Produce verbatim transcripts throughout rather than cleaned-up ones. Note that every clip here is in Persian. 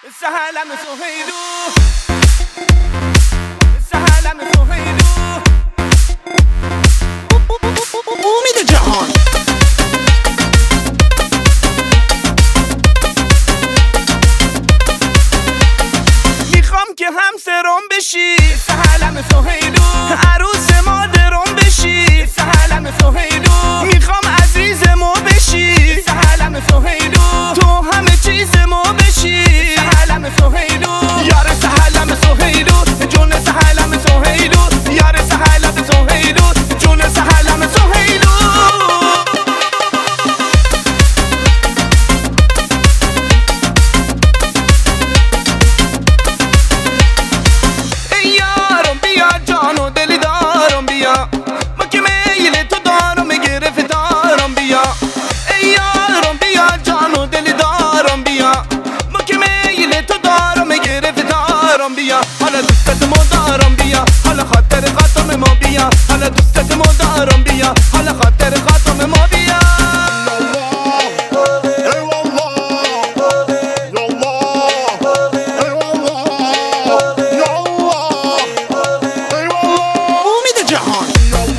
سهلم سهیلو سهلم سهیلو امید جهان میخوام که همسرم بشی سهلم سهیلو عروس مادرم بشی سهلم سهیلو میخوام عزیز ما بشی سهلم سهیلو تو همه چیز ما بشی سهلم سهیلو یار سهلم سهیلو جون سهلم سهیلو یار سهلم سهیلو جون سهلم سهیلو حالا دوستت مدارم بیا حالا خاطر خاتم ما بیا حالا دوستت مدارم بیا حالا خاطر خاتم ما بیا امید جهان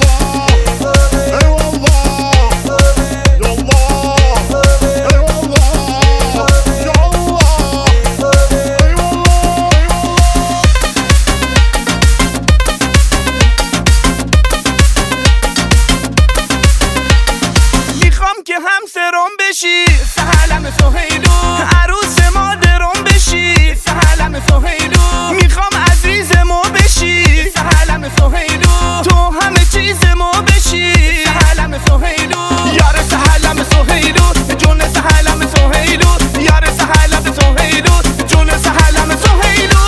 که همسرم بشی سهلم سهیلو عروس مادرم بشی سهلم سهیلو میخوام عزیز ما بشی سهلم سهیلو تو همه چیز ما بشی سهلم سهیلو یار سهلم سهیلو جون سهلم سهیلو یار سهلم سهیلو جون سهلم سهیلو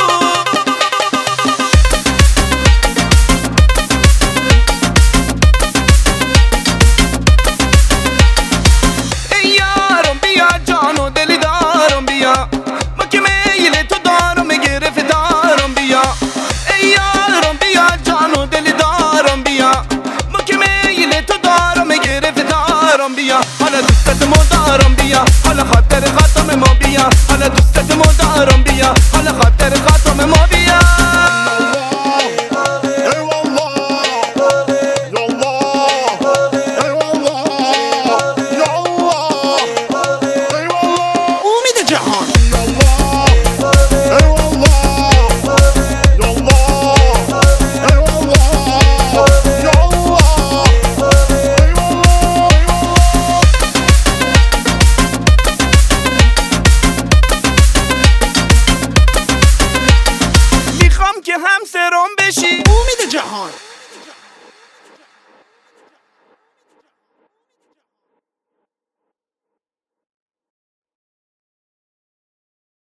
حالا دوستت مدارم بیا حالا خاطر خاتم ما بیا حالا دوستت مدارم بیا حالا خاطر خاتم ما بیا امید جهان که همسرم بشی امید جهان